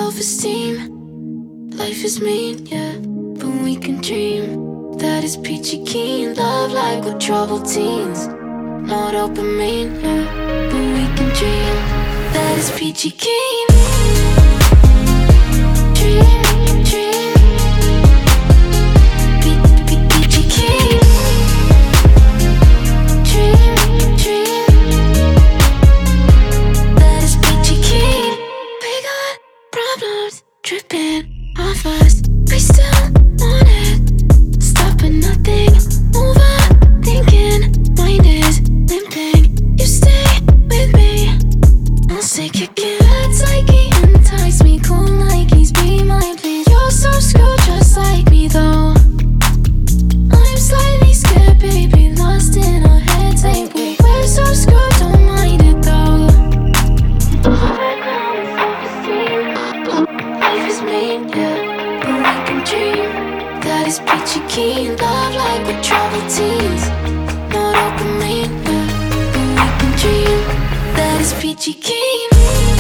self-esteem. Life is mean, yeah, but we can dream. That is peachy keen. Love like we're troubled teens. No dopamine, yeah, but we can dream. That is peachy keen. Dream, dream. Peachy keen. Dream, dream. That is peachy keen. We got problems dripping off us. We still want it. Stopping nothing. Overthinking. Mind is limping. You stay with me. I'll say kicking. Bad psyche entice me. Cool Nikes be my please. You're so screwed just like me though. I'm slightly scared, baby. Lost in our heads, ain't we? We're so screwed, don't mind it though. Life is mean, yeah, but we can dream. That is peachy keen. Love like we're troubled teens. No dopamine, yeah, but we can dream. That is peachy keen.